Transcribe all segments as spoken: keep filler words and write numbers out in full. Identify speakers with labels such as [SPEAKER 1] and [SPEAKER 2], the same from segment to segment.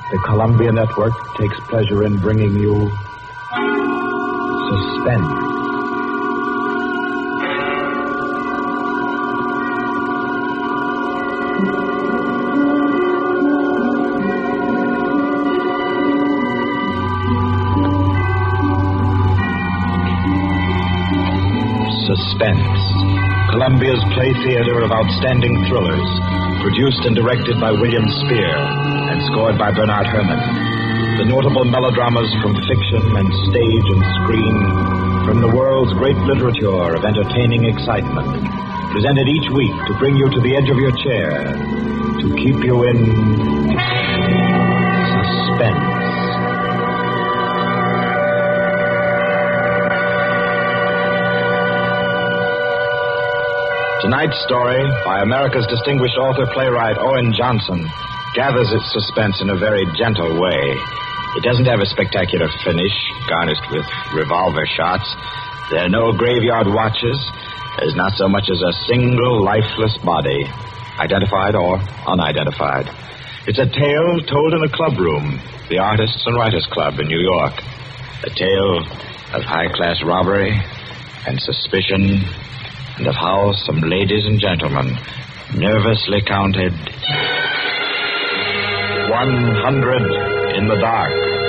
[SPEAKER 1] the Columbia Network takes pleasure in bringing you Suspense. Suspense, Columbia's play theater of outstanding thrillers, produced and directed by William Spear and scored by Bernard Herrmann. The notable melodramas from fiction and stage and screen, from the world's great literature of entertaining excitement, presented each week to bring you to the edge of your chair, to keep you in suspense. Tonight's story, by America's distinguished author-playwright Owen Johnson, gathers its suspense in a very gentle way. It doesn't have a spectacular finish, garnished with revolver shots. There are no graveyard watches. There's not so much as a single lifeless body, identified or unidentified. It's a tale told in a clubroom, the Artists and Writers Club in New York. A tale of high-class robbery and suspicion, and of how some ladies and gentlemen nervously counted one hundred in the dark.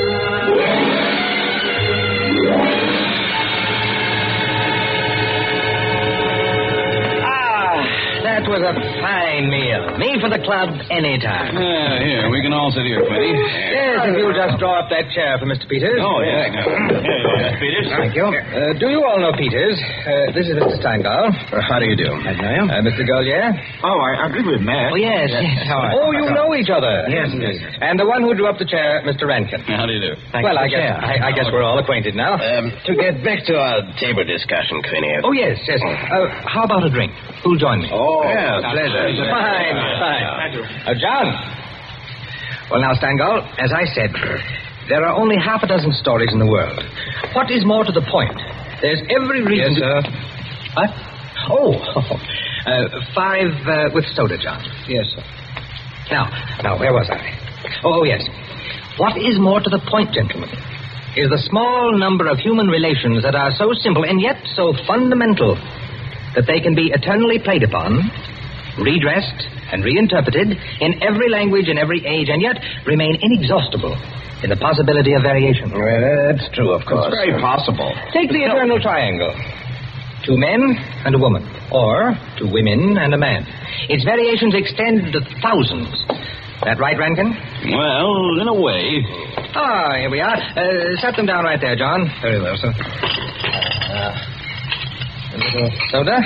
[SPEAKER 2] That was a fine meal. Me for the club anytime.
[SPEAKER 3] Uh, here, we can all sit here, Quinty.
[SPEAKER 2] Yes, if you'll just draw up that chair for Mister Peters.
[SPEAKER 3] Oh, yeah. Here, Peters.
[SPEAKER 2] Thank you. Uh, do you all know Peters? Uh, this is Mister Steingall.
[SPEAKER 3] Uh, how do you do?
[SPEAKER 2] I know you. Uh, Mister Golier.
[SPEAKER 1] Oh, I, I agree with Matt.
[SPEAKER 2] Oh, yes. yes. How are you? Oh, you know each other.
[SPEAKER 1] Yes, yes.
[SPEAKER 2] And the one who drew up the chair, Mister Rankin.
[SPEAKER 3] How do you do?
[SPEAKER 2] Thank well, I guess, I, I guess we're all acquainted now.
[SPEAKER 4] Um, to get back to our table discussion, Quinty.
[SPEAKER 2] Oh, yes, yes. Uh, how about a drink? Who'll join me?
[SPEAKER 4] Oh,
[SPEAKER 2] yeah, pleasure. Fine, fine. Uh, John. Well, now, Stangall, as I said, there are only half a dozen stories in the world. What is more to the point? There's every reason...
[SPEAKER 3] Yes, sir.
[SPEAKER 2] What? Oh, uh, five uh, with soda, John.
[SPEAKER 3] Yes, sir.
[SPEAKER 2] Now, now, where was I? Oh, yes. What is more to the point, gentlemen, is the small number of human relations that are so simple and yet so fundamental that they can be eternally played upon, redressed and reinterpreted in every language, in every age, and yet remain inexhaustible in the possibility of variation.
[SPEAKER 4] Well, that's true, of course.
[SPEAKER 1] It's very possible.
[SPEAKER 2] Take the eternal triangle. Two men and a woman, or two women and a man. Its variations extend to thousands. That right, Rankin?
[SPEAKER 3] Well, in a way.
[SPEAKER 2] Ah, here we are. Uh, set them down right there, John.
[SPEAKER 3] Very well, sir.
[SPEAKER 2] Uh, a little soda.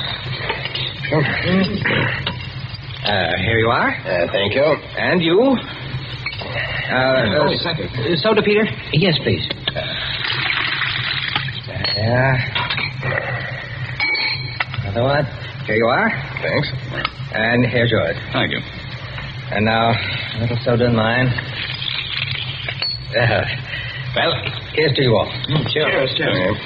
[SPEAKER 2] Uh, here you are.
[SPEAKER 4] Uh, thank you.
[SPEAKER 2] And you. Uh, uh,
[SPEAKER 3] oh, thank you.
[SPEAKER 2] Soda, Peter? Yes, please. Yeah. Another one. Here you are.
[SPEAKER 3] Thanks.
[SPEAKER 2] And here's yours.
[SPEAKER 3] Thank you.
[SPEAKER 2] And now, a little soda in mine. Uh, well, here's to you all.
[SPEAKER 3] Mm, cheers. Cheers, cheers.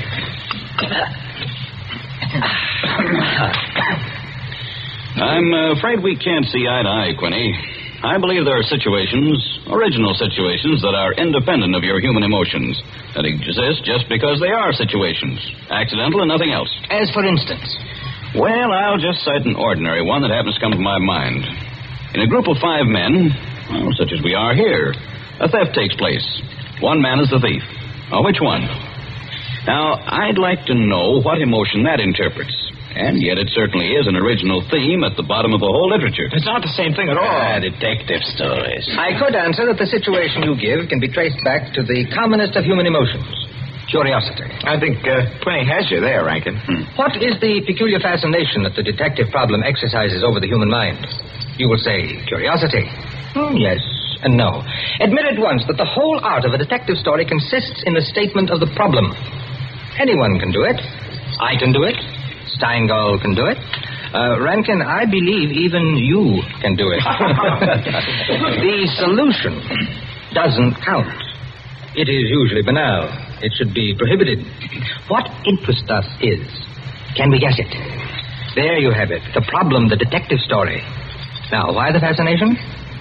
[SPEAKER 3] I'm uh, afraid we can't see eye to eye, Quinny. I believe there are situations, original situations, that are independent of your human emotions, that exist just because they are situations, accidental and nothing else.
[SPEAKER 2] As for instance?
[SPEAKER 3] Well, I'll just cite an ordinary one that happens to come to my mind. In a group of five men, well, such as we are here, a theft takes place. One man is the thief. Now, which one? Now, I'd like to know what emotion that interprets. And yet it certainly is an original theme at the bottom of the whole literature.
[SPEAKER 1] It's not the same thing at all.
[SPEAKER 4] Ah, detective stories.
[SPEAKER 2] I could answer that the situation you give can be traced back to the commonest of human emotions, curiosity.
[SPEAKER 1] I think uh, Quinny has you there, Rankin.
[SPEAKER 3] Hmm.
[SPEAKER 2] What is the peculiar fascination that the detective problem exercises over the human mind? You will say curiosity. Hmm, yes and no. Admit at once that the whole art of a detective story consists in the statement of the problem. Anyone can do it. I can do it. Steingall can do it. Uh, Rankin, I believe even you can do it. The solution doesn't count. It is usually banal. It should be prohibited. What interests us is, can we guess it? There you have it. The problem, the detective story. Now, why the fascination?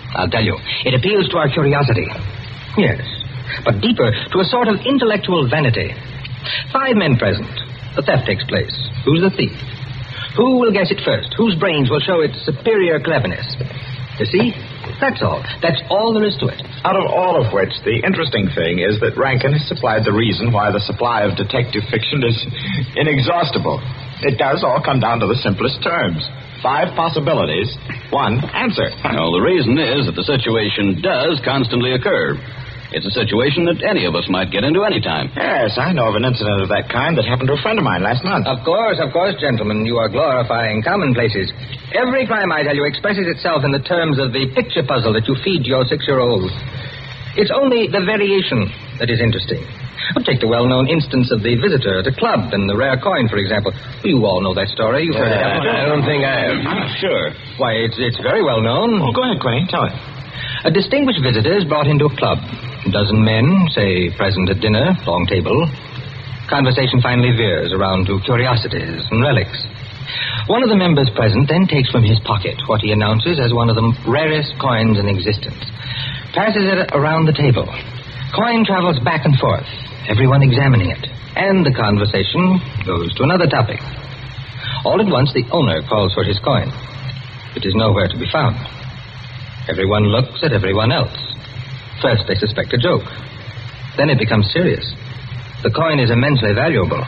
[SPEAKER 2] I'll tell you. It appeals to our curiosity. Yes, but deeper, to a sort of intellectual vanity. Five men present. The theft takes place. Who's the thief? Who will guess it first? Whose brains will show its superior cleverness? You see? That's all. That's all there is to it.
[SPEAKER 1] Out of all of which, the interesting thing is that Rankin has supplied the reason why the supply of detective fiction is inexhaustible. It does all come down to the simplest terms. Five possibilities, one answer.
[SPEAKER 3] Well, the reason is that the situation does constantly occur. It's a situation that any of us might get into any time.
[SPEAKER 1] Yes, I know of an incident of that kind that happened to a friend of mine last month.
[SPEAKER 2] Of course, of course, gentlemen. You are glorifying commonplaces. Every crime, I tell you, expresses itself in the terms of the picture puzzle that you feed your six-year-old. It's only the variation that is interesting. Well, take the well-known instance of the visitor at a club and the rare coin, for example. You all know that story. You've heard
[SPEAKER 4] Uh,
[SPEAKER 2] it, haven't you?
[SPEAKER 4] I don't think I have.
[SPEAKER 3] Sure.
[SPEAKER 2] Why, it's, it's very well known.
[SPEAKER 1] Oh, go ahead, Quinny. Tell it.
[SPEAKER 2] A distinguished visitor is brought into a club. A dozen men, say, present at dinner, long table. Conversation finally veers around to curiosities and relics. One of the members present then takes from his pocket what he announces as one of the rarest coins in existence. Passes it around the table. Coin travels back and forth, everyone examining it. And the conversation goes to another topic. All at once, the owner calls for his coin. It is nowhere to be found. Everyone looks at everyone else. First, they suspect a joke. Then it becomes serious. The coin is immensely valuable.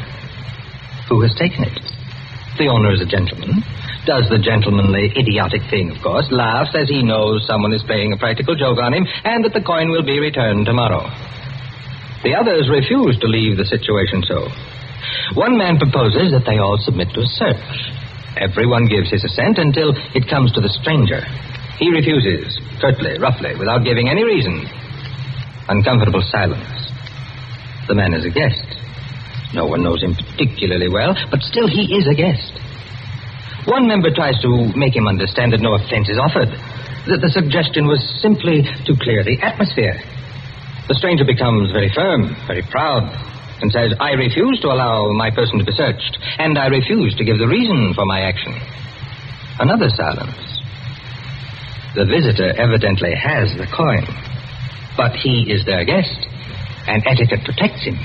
[SPEAKER 2] Who has taken it? The owner is a gentleman. Does the gentlemanly, idiotic thing, of course. Laughs as he knows someone is playing a practical joke on him and that the coin will be returned tomorrow. The others refuse to leave the situation so. One man proposes that they all submit to a search. Everyone gives his assent until it comes to the stranger. He refuses, curtly, roughly, without giving any reason. Uncomfortable silence. The man is a guest. No one knows him particularly well, but still he is a guest. One member tries to make him understand that no offense is offered, that the suggestion was simply to clear the atmosphere. The stranger becomes very firm, very proud, and says, I refuse to allow my person to be searched, and I refuse to give the reason for my action. Another silence. The visitor evidently has the coin, but he is their guest, and etiquette protects him.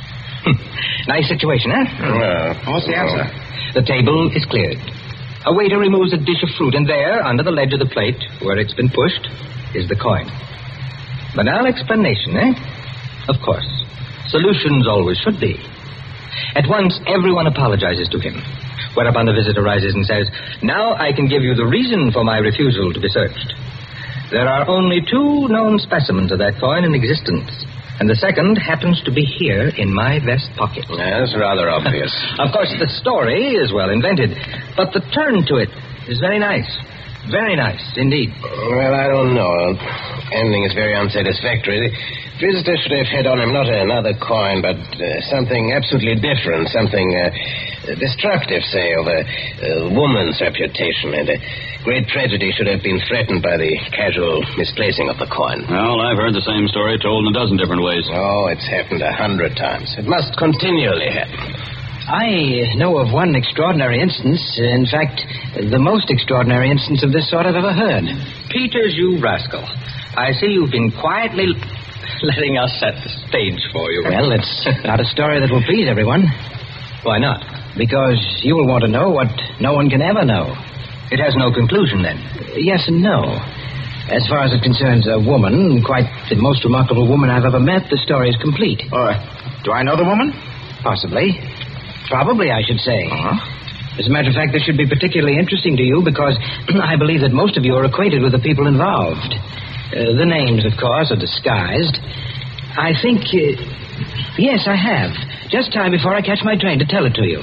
[SPEAKER 2] Nice situation, eh?
[SPEAKER 4] Well,
[SPEAKER 1] What's the answer?
[SPEAKER 2] The table is cleared. A waiter removes a dish of fruit, and there, under the ledge of the plate, where it's been pushed, is the coin. Banal explanation, eh? Of course. Solutions always should be. At once, everyone apologizes to him, whereupon the visitor rises and says, Now I can give you the reason for my refusal to be searched. There are only two known specimens of that coin in existence, and the second happens to be here in my vest pocket.
[SPEAKER 4] That's rather obvious.
[SPEAKER 2] Of course, the story is well invented, but the turn to it is very nice. Very nice, indeed.
[SPEAKER 4] Well, I don't know. Ending is very unsatisfactory. The visitor should have had on him not another coin, but uh, something absolutely different, something uh, destructive, say, of a, a woman's reputation. And a great tragedy should have been threatened by the casual misplacing of the coin.
[SPEAKER 3] Well, I've heard the same story told in a dozen different ways.
[SPEAKER 4] Oh, it's happened a hundred times. It must continually happen.
[SPEAKER 5] I know of one extraordinary instance. In fact, the most extraordinary instance of this sort I've ever heard.
[SPEAKER 2] Peters, you rascal. I see you've been quietly letting us set the stage for you.
[SPEAKER 5] Well, it's not a story that will please everyone.
[SPEAKER 2] Why not?
[SPEAKER 5] Because you will want to know what no one can ever know.
[SPEAKER 2] It has no conclusion, then.
[SPEAKER 5] Yes and no. As far as it concerns a woman, quite the most remarkable woman I've ever met, the story is complete.
[SPEAKER 1] Uh, do I know the woman?
[SPEAKER 5] Possibly. Probably, I should say.
[SPEAKER 1] Uh-huh.
[SPEAKER 5] As a matter of fact, this should be particularly interesting to you because I believe that most of you are acquainted with the people involved. Uh, the names, of course, are disguised. I think... Uh, yes, I have. Just time before I catch my train to tell it to you.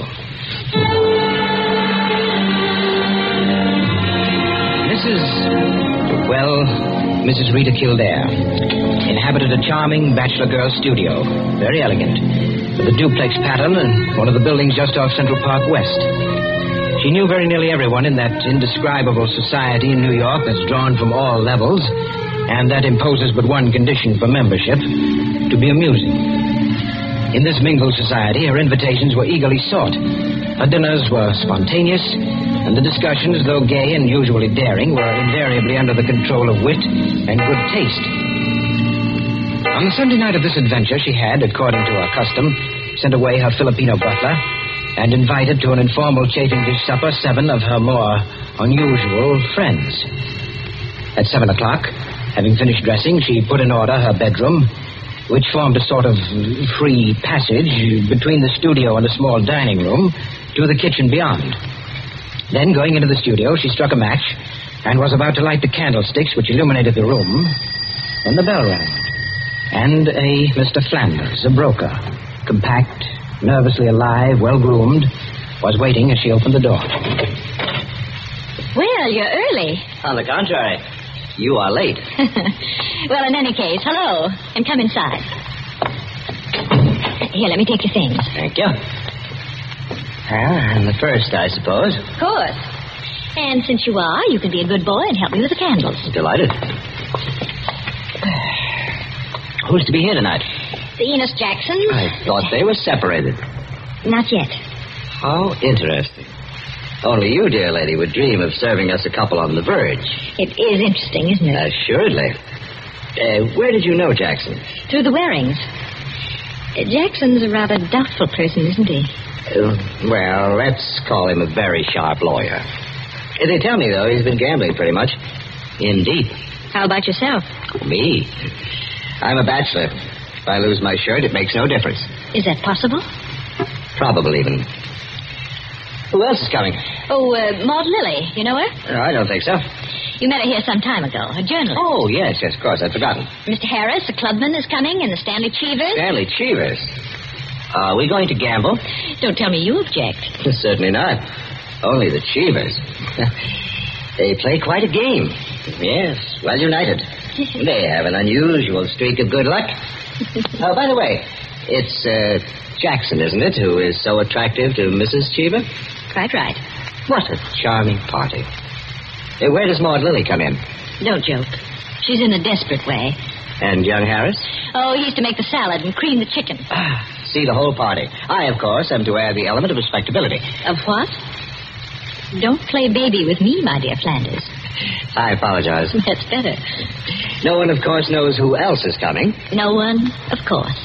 [SPEAKER 5] Missus Well, Missus Rita Kildare inhabited a charming bachelor girl studio. Very elegant. With a duplex pattern and one of the buildings just off Central Park West. She knew very nearly everyone in that indescribable society in New York that's drawn from all levels and that imposes but one condition for membership, to be amusing. In this mingled society, her invitations were eagerly sought. Her dinners were spontaneous, and the discussions, though gay and usually daring, were invariably under the control of wit and good taste. On the Sunday night of this adventure, she had, according to her custom, sent away her Filipino butler and invited to an informal chafing dish supper seven of her more unusual friends. At seven o'clock, having finished dressing, she put in order her bedroom, which formed a sort of free passage between the studio and a small dining room to the kitchen beyond. Then, going into the studio, she struck a match and was about to light the candlesticks which illuminated the room when the bell rang. And a Mister Flanders, a broker, compact, nervously alive, well-groomed, was waiting as she opened the door.
[SPEAKER 6] Well, you're early.
[SPEAKER 5] On the contrary, you are late.
[SPEAKER 6] Well, in any case, hello, and come inside. Here, let me take your things.
[SPEAKER 5] Thank you. Well, I'm the first, I suppose.
[SPEAKER 6] Of course. And since you are, you can be a good boy and help me with the candles.
[SPEAKER 5] Delighted. Who's to be here tonight?
[SPEAKER 6] The Enos Jacksons.
[SPEAKER 5] I thought they were separated.
[SPEAKER 6] Not yet.
[SPEAKER 5] How interesting. Only you, dear lady, would dream of serving us a couple on the verge.
[SPEAKER 6] It is interesting, isn't it?
[SPEAKER 5] Assuredly. Uh, where did you know Jackson?
[SPEAKER 6] Through the Warings. Uh, Jackson's a rather doubtful person, isn't he?
[SPEAKER 5] Uh, well, let's call him a very sharp lawyer. Uh, they tell me, though, he's been gambling pretty much. In deep.
[SPEAKER 6] How about yourself?
[SPEAKER 5] Me? I'm a bachelor. If I lose my shirt, it makes no difference.
[SPEAKER 6] Is that possible?
[SPEAKER 5] Probable, even. Who else is coming?
[SPEAKER 6] Oh, uh, Maud Lily. You know her?
[SPEAKER 5] No, I don't think so.
[SPEAKER 6] You met her here some time ago. A journalist.
[SPEAKER 5] Oh, yes, yes, of course. I'd forgotten.
[SPEAKER 6] Mister Harris, the clubman, is coming, and the Stanley Cheevers.
[SPEAKER 5] Stanley Cheevers? Are we going to gamble?
[SPEAKER 6] Don't tell me you object.
[SPEAKER 5] Certainly not. Only the Cheevers. They play quite a game. Yes, well united. They have an unusual streak of good luck. Oh, by the way, it's uh, Jackson, isn't it, who is so attractive to Missus Cheever?
[SPEAKER 6] Quite right.
[SPEAKER 5] What a charming party. Uh, where does Maud Lily come in?
[SPEAKER 6] Don't joke. She's in a desperate way.
[SPEAKER 5] And young Harris?
[SPEAKER 6] Oh, he's to make the salad and cream the chicken.
[SPEAKER 5] Ah, see the whole party. I, of course, am to add the element of respectability.
[SPEAKER 6] Of what? Don't play baby with me, my dear Flanders.
[SPEAKER 5] I apologize.
[SPEAKER 6] That's better.
[SPEAKER 5] No one, of course, knows who else is coming.
[SPEAKER 6] No one, of course.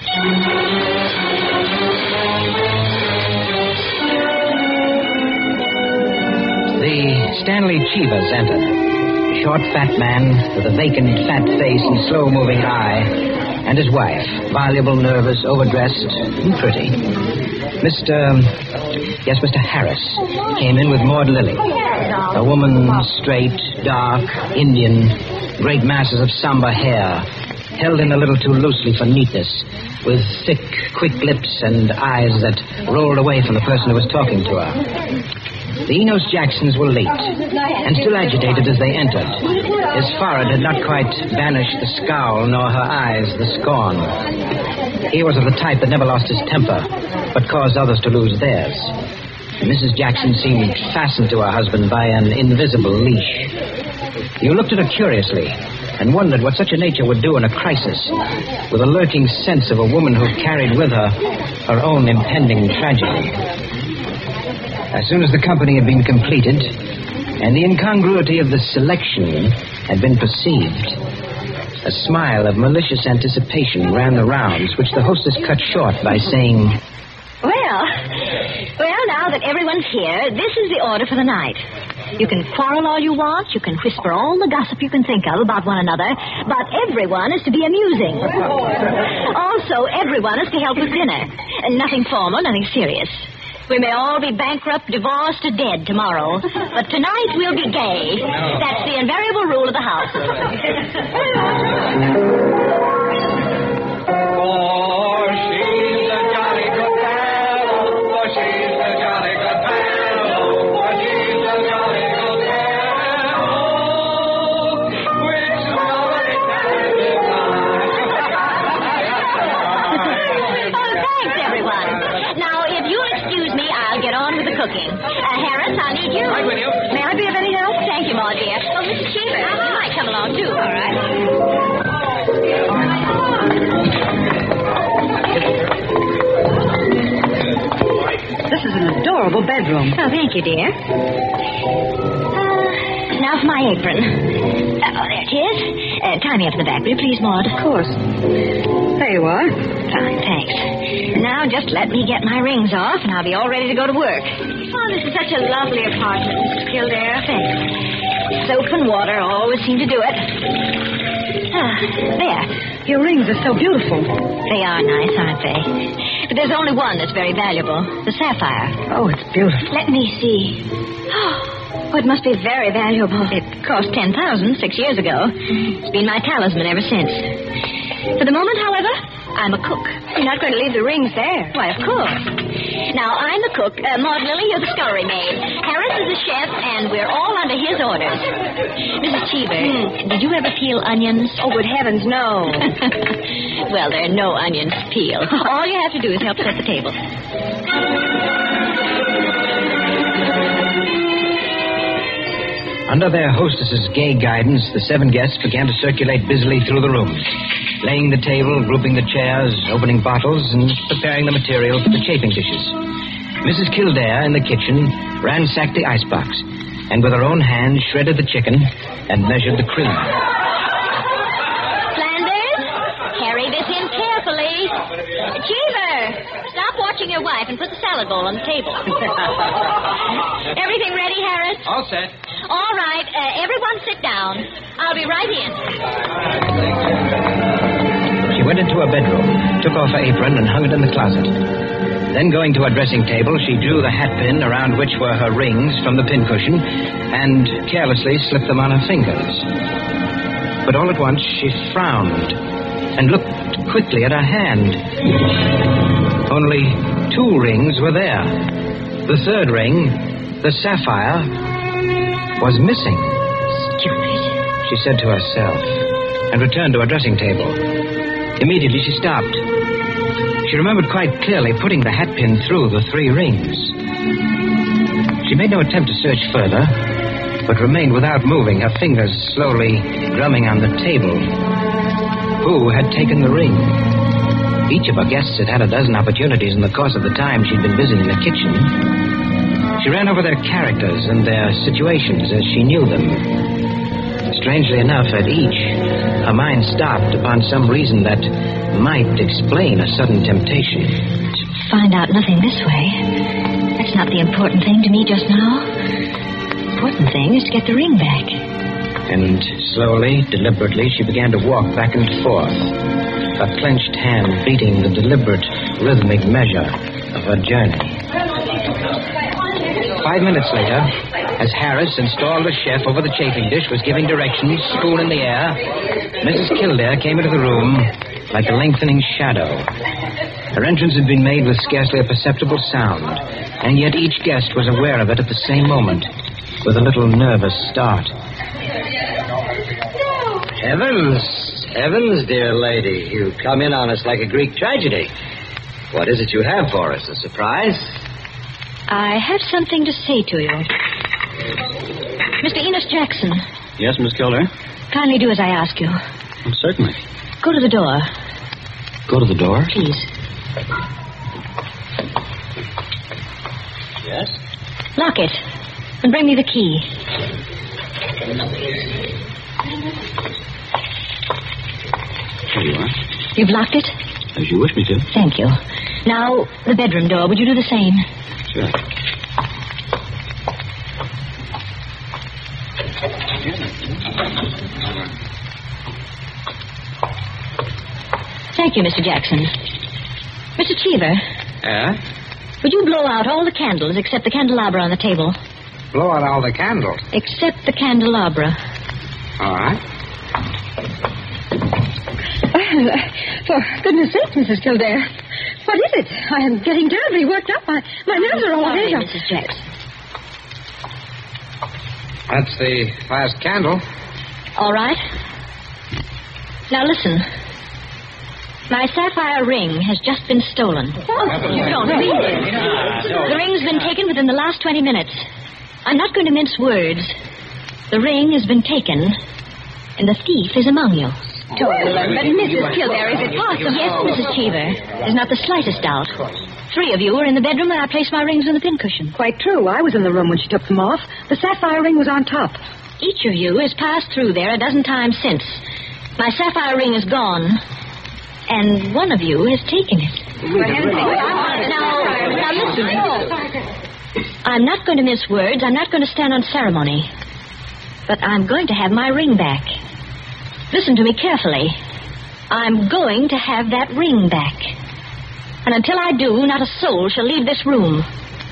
[SPEAKER 5] The Stanley Cheevers entered. A short, fat man with a vacant, fat face and slow-moving eye, and his wife, voluble, nervous, overdressed, and pretty. Mister Yes, Mister Harris came in with Maud Lily. A woman, straight, dark, Indian, great masses of somber hair, held in a little too loosely for neatness, with thick, quick lips and eyes that rolled away from the person who was talking to her. The Enos Jacksons were late, and still agitated as they entered. His forehead had not quite banished the scowl, nor her eyes the scorn. He was of the type that never lost his temper, but caused others to lose theirs. Missus Jackson seemed fastened to her husband by an invisible leash. You looked at her curiously, and wondered what such a nature would do in a crisis, with a lurking sense of a woman who carried with her her own impending tragedy. As soon as the company had been completed, and the incongruity of the selection had been perceived, a smile of malicious anticipation ran the rounds, which the hostess cut short by saying,
[SPEAKER 6] Well, well, now that everyone's here, this is the order for the night. You can quarrel all you want, you can whisper all the gossip you can think of about one another, but everyone is to be amusing. Also, everyone is to help with dinner. And nothing formal, nothing serious. We may all be bankrupt, divorced, or dead tomorrow, but tonight we'll be gay. That's the invariable rule of the house.
[SPEAKER 7] For she's a jolly good fellow, for she's a jolly good fellow, for she's a jolly good fellow, which nobody can deny.
[SPEAKER 6] Oh, thanks, everyone. Now, if you'll excuse me, I'll get on with the cooking. Uh, Harris, I need you.
[SPEAKER 7] Right with you.
[SPEAKER 6] May I be of any help? Thank you, Ma, dear. Oh, Missus Cheever, you might come along, too. All right.
[SPEAKER 8] bedroom.
[SPEAKER 6] Oh, thank you, dear. Uh, now for my apron. Uh, oh, there it is. Uh, tie me up in the back, will you please, Maud?
[SPEAKER 8] Of course. There you are.
[SPEAKER 6] Fine, thanks. Now just let me get my rings off, and I'll be all ready to go to work. Oh, this is such a lovely apartment, Missus Kildare. Thanks. Soap and water always seem to do it. Ah, there.
[SPEAKER 8] Your rings are so beautiful.
[SPEAKER 6] They are nice, aren't they? But there's only one that's very valuable, the sapphire.
[SPEAKER 8] Oh, it's beautiful.
[SPEAKER 6] Let me see. Oh, it must be very valuable. It cost ten thousand dollars six years ago. It's been my talisman ever since. For the moment, however, I'm a cook.
[SPEAKER 8] You're not going to leave the rings there.
[SPEAKER 6] Why, of course. Now, I'm the cook. Uh, Maud Lily, you're the scullery maid. Harris is the chef, and we're all under his orders. Missus Cheever,
[SPEAKER 8] Hmm.
[SPEAKER 6] did you ever peel onions?
[SPEAKER 8] Oh, good heavens, no.
[SPEAKER 6] Well, there are no onions to peel. All you have to do is help set the table.
[SPEAKER 5] Under their hostess's gay guidance, the seven guests began to circulate busily through the room, laying the table, grouping the chairs, opening bottles, and preparing the material for the chafing dishes. Missus Kildare, in the kitchen, ransacked the icebox, and with her own hand shredded the chicken and measured the cream.
[SPEAKER 6] Flanders, carry this in carefully. Cheever, stop watching your wife and put the salad bowl on the table. Everything ready, Harris?
[SPEAKER 2] All set.
[SPEAKER 6] All right, uh, everyone sit down. I'll be right in.
[SPEAKER 5] She went into her bedroom, took off her apron, and hung it in the closet. Then, going to her dressing table, she drew the hat pin around which were her rings from the pincushion and carelessly slipped them on her fingers. But all at once, she frowned and looked quickly at her hand. Only two rings were there. The third ring, the sapphire, was missing.
[SPEAKER 6] Stupid,
[SPEAKER 5] she said to herself, and returned to her dressing table. Immediately, she stopped. She remembered quite clearly putting the hat pin through the three rings. She made no attempt to search further, but remained without moving, her fingers slowly drumming on the table. Who had taken the ring? Each of her guests had had a dozen opportunities in the course of the time she'd been busy in the kitchen. She ran over their characters and their situations as she knew them. Strangely enough, at each, her mind stopped upon some reason that might explain a sudden temptation.
[SPEAKER 6] To find out nothing this way. That's not the important thing to me just now. The important thing is to get the ring back.
[SPEAKER 5] And slowly, deliberately, she began to walk back and forth, her clenched hand beating the deliberate, rhythmic measure of her journey. Five minutes later, as Harris, installed as chef over the chafing dish, was giving directions, spoon in the air, Missus Kildare came into the room like a lengthening shadow. Her entrance had been made with scarcely a perceptible sound, and yet each guest was aware of it at the same moment, with a little nervous start.
[SPEAKER 2] Heavens, heavens, dear lady. You come in on us like a Greek tragedy. What is it you have for us? A surprise?
[SPEAKER 6] I have something to say to you. Mister Enos Jackson,
[SPEAKER 3] Yes, Miss Kildare?
[SPEAKER 6] kindly do as I ask you.
[SPEAKER 3] Oh, certainly.
[SPEAKER 6] Go to the door,
[SPEAKER 3] Go to the door.
[SPEAKER 6] please.
[SPEAKER 2] Yes?
[SPEAKER 6] Lock it, and bring me the key.
[SPEAKER 3] Here you are.
[SPEAKER 6] You've locked it?
[SPEAKER 3] As you wish me to.
[SPEAKER 6] Thank you. Now, the bedroom door. Would you do the same?
[SPEAKER 3] Sure.
[SPEAKER 6] Thank you, Mister Jackson. Mister Cheever,
[SPEAKER 2] Yeah?
[SPEAKER 6] would you blow out all the candles except the candelabra on the table?
[SPEAKER 2] Blow out all the candles.
[SPEAKER 6] Except the candelabra.
[SPEAKER 2] All right.
[SPEAKER 8] For goodness sake, Missus Kildare. What is it? I am getting terribly worked up. My, my nerves are all
[SPEAKER 6] Sorry,
[SPEAKER 8] away.
[SPEAKER 6] Missus Jackson.
[SPEAKER 2] That's the last candle.
[SPEAKER 6] All right. Now listen. My sapphire ring has just been stolen. You don't mean it. The ring's been taken within the last twenty minutes. I'm not going to mince words. The ring has been taken, and the thief is among you.
[SPEAKER 8] But Missus Kildare, is it possible?
[SPEAKER 6] Yes, Missus Cheever. There's not the slightest doubt. Three of you were in the bedroom where I placed my rings on the pincushion.
[SPEAKER 8] Quite true. I was in the room when she took them off. The sapphire ring was on top.
[SPEAKER 6] Each of you has passed through there a dozen times since. My sapphire ring is gone, and one of you has taken it. Now, now listen. I'm not going to mince words. I'm not going to stand on ceremony. But I'm going to have my ring back. Listen to me carefully. I'm going to have that ring back. And until I do, not a soul shall leave this room.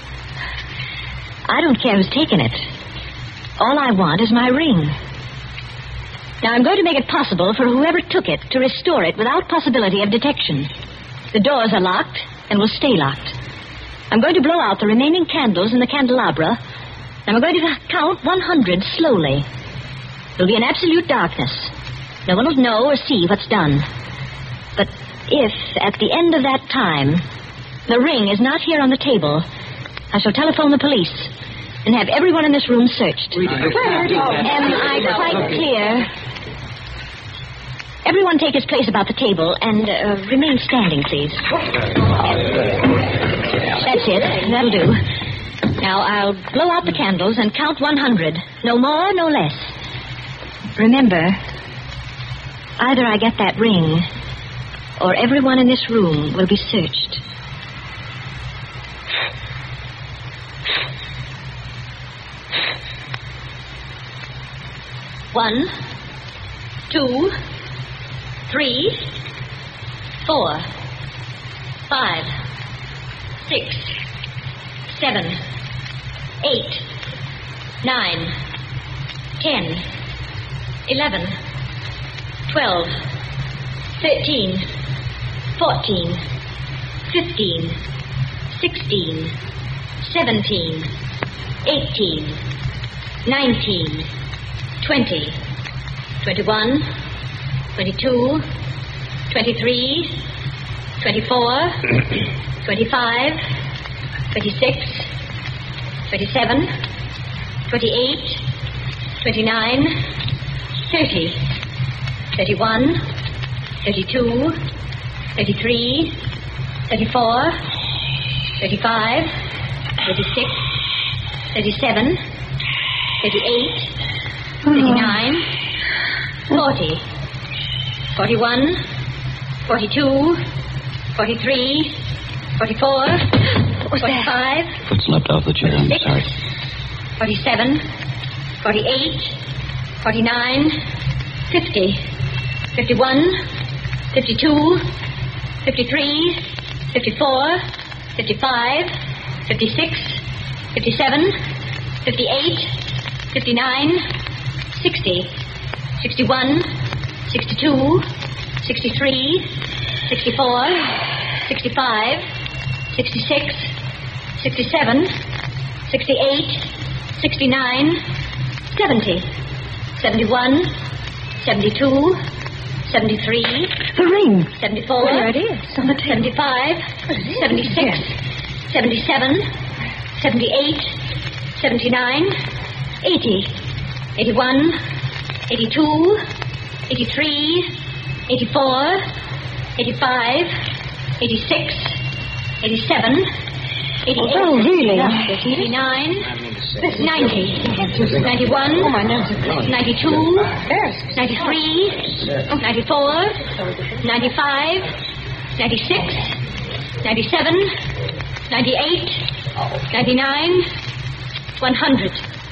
[SPEAKER 6] I don't care who's taken it. All I want is my ring. Now, I'm going to make it possible for whoever took it to restore it without possibility of detection. The doors are locked and will stay locked. I'm going to blow out the remaining candles in the candelabra, and I'm going to count one hundred slowly. There'll be an absolute darkness. No one will know or see what's done. But if, at the end of that time, the ring is not here on the table, I shall telephone the police and have everyone in this room searched. Am I quite clear? Everyone take his place about the table and uh, remain standing, please. That's it. That'll do. Now, I'll blow out the candles and count one hundred. No more, no less. Remember, either I get that ring, or everyone in this room will be searched. One, two, three, four, five, six, seven, eight, nine, ten, eleven, twelve, thirteen, fourteen, fifteen, sixteen, seventeen, eighteen, nineteen, twenty, twenty-one, twenty-two, twenty-three, twenty-four, twenty-five, twenty-six, twenty-seven, twenty-eight, twenty-nine, thirty, thirty-one, thirty-two, thirty-three, thirty-four, thirty-five, thirty-six, thirty-seven, thirty-eight, thirty-nine, forty, forty-one, forty-two, forty-three, forty-four, forty-five.
[SPEAKER 3] Foot slipped off the chair. I'm sorry.
[SPEAKER 6] forty-seven, forty-eight, forty-nine, fifty, fifty-one, fifty-two, fifty-three, fifty-four, fifty-five, fifty-six, fifty-seven, fifty-eight, fifty-nine, sixty, sixty-one, sixty-two, sixty-three, sixty-four, sixty-five, sixty-six, sixty-seven, sixty-eight, sixty-nine, seventy, seventy-one, seventy-two, seventy-three,
[SPEAKER 8] The ring.
[SPEAKER 6] seventy-four,
[SPEAKER 8] There it is.
[SPEAKER 6] seventy-five, seventy-six, seventy-seven, seventy-eight, seventy-nine, eighty, eighty-one, eighty-two, eighty-three, eighty-four, eighty-five, eighty-six, eighty-seven, eighty-eight,
[SPEAKER 8] Oh, really?
[SPEAKER 6] eighty-nine, ninety, ninety-one, ninety-two, ninety-three, ninety-four, ninety-five, ninety-six, ninety-seven, ninety-eight, ninety-nine, one hundred.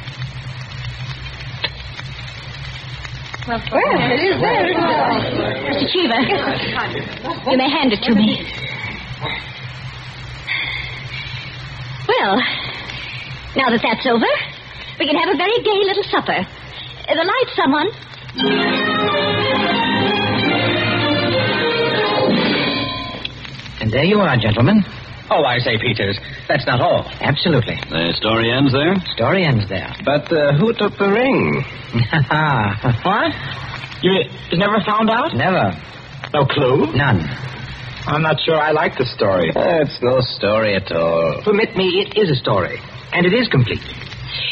[SPEAKER 6] Well,
[SPEAKER 8] it is there.
[SPEAKER 6] Mister Cheever, you may hand it to me. Well, now that that's over, we can have a very gay little supper. The light, someone.
[SPEAKER 5] And there you are, gentlemen.
[SPEAKER 2] Oh, I say, Peters, that's not all.
[SPEAKER 5] Absolutely.
[SPEAKER 3] The story ends there?
[SPEAKER 5] Story ends there.
[SPEAKER 4] But uh, who took the ring?
[SPEAKER 5] What?
[SPEAKER 1] You, you never found out?
[SPEAKER 5] Never.
[SPEAKER 1] No clue?
[SPEAKER 5] None.
[SPEAKER 1] I'm not sure I like the story.
[SPEAKER 4] Uh, it's no story at all.
[SPEAKER 5] Permit me, it is a story. And it is complete.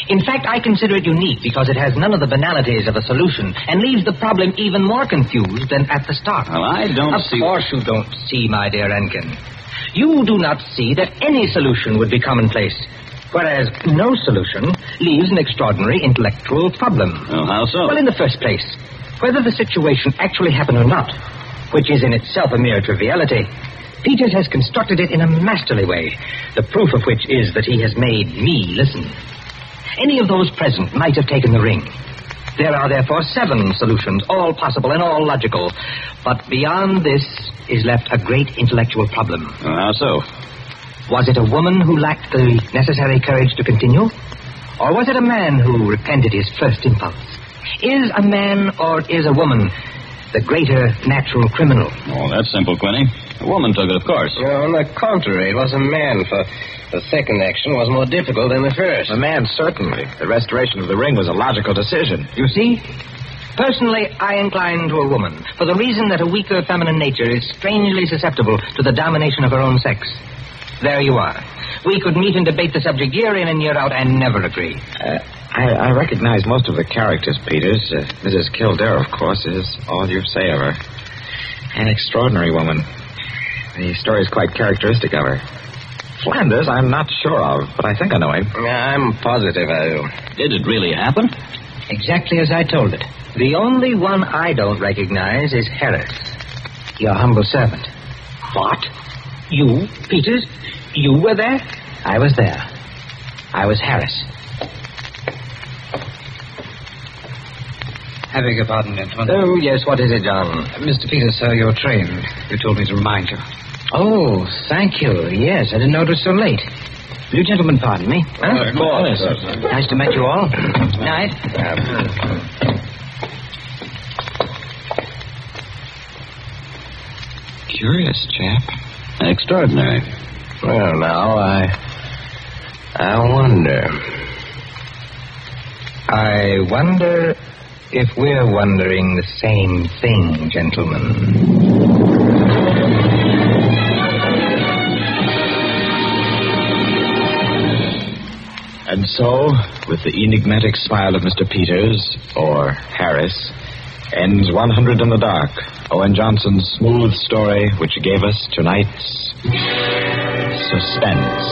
[SPEAKER 2] In fact, I consider it unique because it has none of the banalities of a solution and leaves the problem even more confused than at the start.
[SPEAKER 3] Well, I don't
[SPEAKER 2] of
[SPEAKER 3] see...
[SPEAKER 2] Of course you don't see, my dear Enkin. You do not see that any solution would be commonplace, whereas no solution leaves an extraordinary intellectual problem.
[SPEAKER 3] Well, how so?
[SPEAKER 2] Well, in the first place, whether the situation actually happened or not, which is in itself a mere triviality, Peters has constructed it in a masterly way, the proof of which is that he has made me listen. Any of those present might have taken the ring. There are therefore seven solutions, all possible and all logical. But beyond this is left a great intellectual problem.
[SPEAKER 3] Well, how so?
[SPEAKER 2] Was it a woman who lacked the necessary courage to continue? Or was it a man who repented his first impulse? Is a man or is a woman the greater natural criminal?
[SPEAKER 3] Oh, that's simple, Quinny. A woman took it, of course.
[SPEAKER 4] No, on the contrary, it was a man, for the second action was more difficult than the first.
[SPEAKER 1] A man, certainly. The restoration of the ring was a logical decision.
[SPEAKER 2] You see? Personally, I incline to a woman, for the reason that a weaker feminine nature is strangely susceptible to the domination of her own sex. There you are. We could meet and debate the subject year in and year out and never agree.
[SPEAKER 1] Uh, I, I recognize most of the characters, Peters. Uh, Missus Kildare, of course, is all you say of her. An extraordinary woman. The story is quite characteristic of her. Flanders, I'm not sure of, but I think I know him.
[SPEAKER 4] I'm positive I do.
[SPEAKER 3] Did it really happen?
[SPEAKER 5] Exactly as I told it.
[SPEAKER 2] The only one I don't recognize is Harris, your humble servant. What? You, Peters? You were there?
[SPEAKER 5] I was there. I was Harris.
[SPEAKER 9] I beg your pardon, gentlemen.
[SPEAKER 2] Oh, yes, what is it, John?
[SPEAKER 9] Mister Peters, sir, your train. You told me to remind you.
[SPEAKER 5] Oh, thank you. Yes, I didn't know it was so late. Will you gentlemen pardon me?
[SPEAKER 2] Huh? Of course.
[SPEAKER 5] Nice to meet you all. Night.
[SPEAKER 1] Curious chap.
[SPEAKER 3] Extraordinary.
[SPEAKER 4] Well, now, I... I wonder...
[SPEAKER 2] I wonder if we're wondering the same thing, gentlemen.
[SPEAKER 1] And so, with the enigmatic smile of Mister Peters, or Harris, ends one hundred in the Dark, Owen Johnson's smooth story which gave us tonight's Suspense.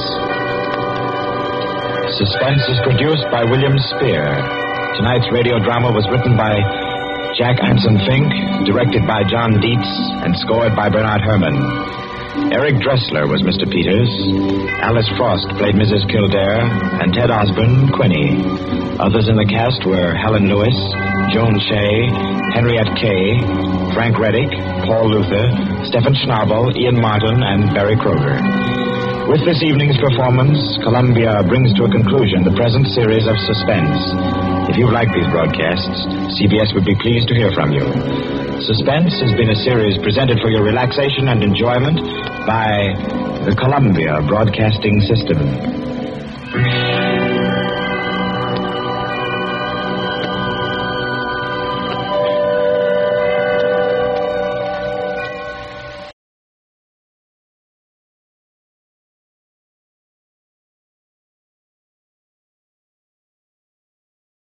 [SPEAKER 1] Suspense is produced by William Spear. Tonight's radio drama was written by Jack Anson Fink, directed by John Dietz, and scored by Bernard Herrmann. Eric Dressler was Mister Peters. Alice Frost played Missus Kildare, and Ted Osborne, Quinny. Others in the cast were Helen Lewis, Joan Shea, Henriette Kay, Frank Reddick, Paul Luther, Stephen Schnabel, Ian Martin, and Barry Kroger. With this evening's performance, Columbia brings to a conclusion the present series of Suspense. If you've liked these broadcasts, C B S would be pleased to hear from you. Suspense has been a series presented for your relaxation and enjoyment by the Columbia Broadcasting System.